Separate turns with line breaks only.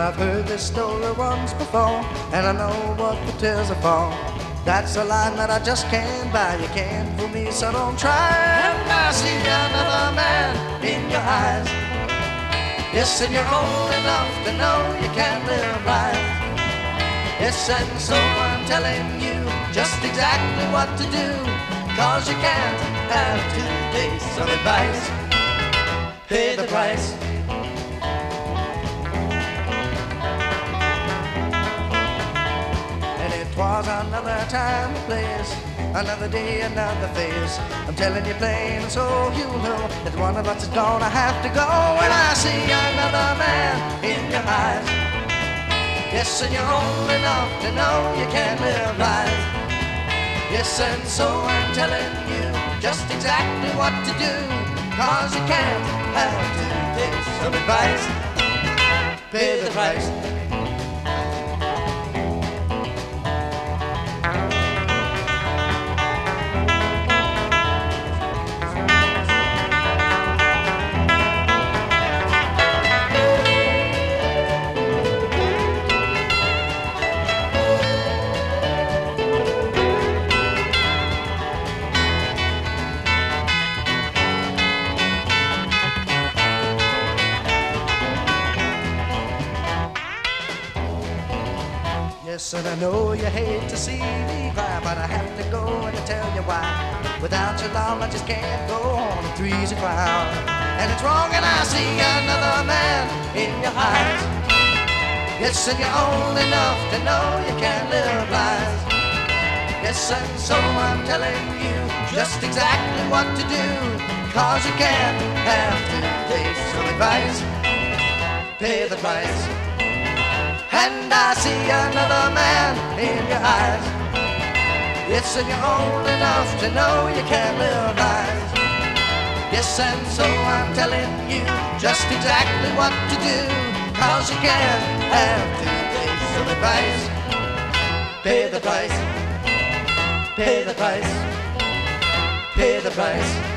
I've heard this story once before, and I know what the tears are for. That's a line that I just can't buy. You can't fool me, so don't try. And I see another man in your eyes. Yes, and you're old enough to know you can't live life. Yes, and so I'm telling you just exactly what to do, 'cause you can't have 2 days of advice. Pay the price. And it was another time and place, another day, another face. I'm telling you plain so you know that one of us is gonna have to go. And I see another man in your eyes. Yes, and you're old enough to know you can't live life. Yes, and so I'm telling you just exactly what to do, 'cause you can't have 2 days of advice. Pay the price. Yes, and I know you hate to see me cry, but I have to go and tell you why. Without your love, I just can't go on. The three's a crowd, and it's wrong, and I see another man in your eyes. Yes, and you're old enough to know you can't live life. Yes, and so I'm telling you just exactly what to do, 'cause you can't have 2 days of advice. Pay the price. And I see another man in your eyes. Yes, and you're old enough to know you can't live life. Yes, and so I'm telling you just exactly what to do, 'cause you can't have 2 days of advice. Pay the price. Pay the price. Pay the price.